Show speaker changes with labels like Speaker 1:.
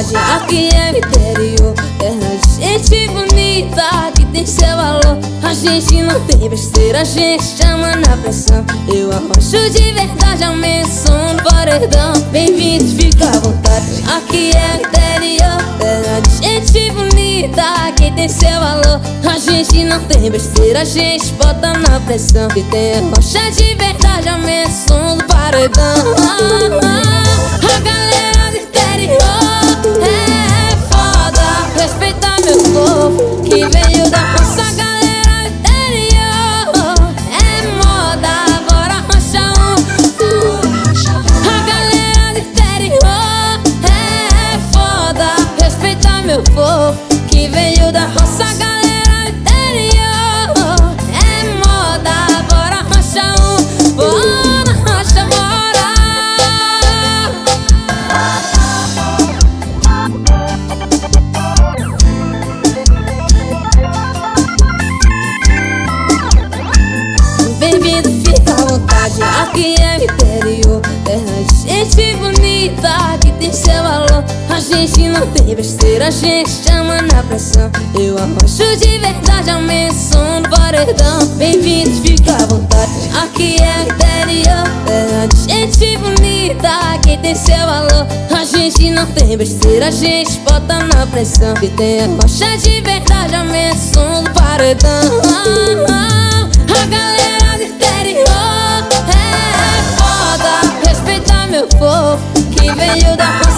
Speaker 1: vontade. Aqui é o interior, terra de gente bonita que tem seu valor. A gente não tem besteira, a gente chama na pressão. Eu arrocho de verdade, aumento o som do paredão. Bem-vindo, fica à vontade. Aqui é o interior, terra de gente bonita que tem seu valor. A gente não tem besteira, a gente bota na pressão. Que tem rocha de verdade, aumenta o som do paredão. A galera do interior é foda. Respeita meu povo que veio da roça. A galera do interior é moda, bora rocha A galera do interior é foda. Respeita meu povo que veio da roça. A galera do interior é moda, bora rocha bora rocha, bora. Bem-vindo, fica à vontade. Aqui é o interior, terra de gente bonita que tem seu valor. A gente não tem besteira, a gente chama na pressão. Eu arrocho de verdade, aumento o som do paredão. Bem-vindo, fica à vontade. Aqui é o interior, terra de gente bonita que tem seu valor. A gente não tem besteira, a gente bota na pressão. Que tem rocha de verdade, aumenta o som do paredão. A galera do interior é foda. Respeita meu povo que veio da roça.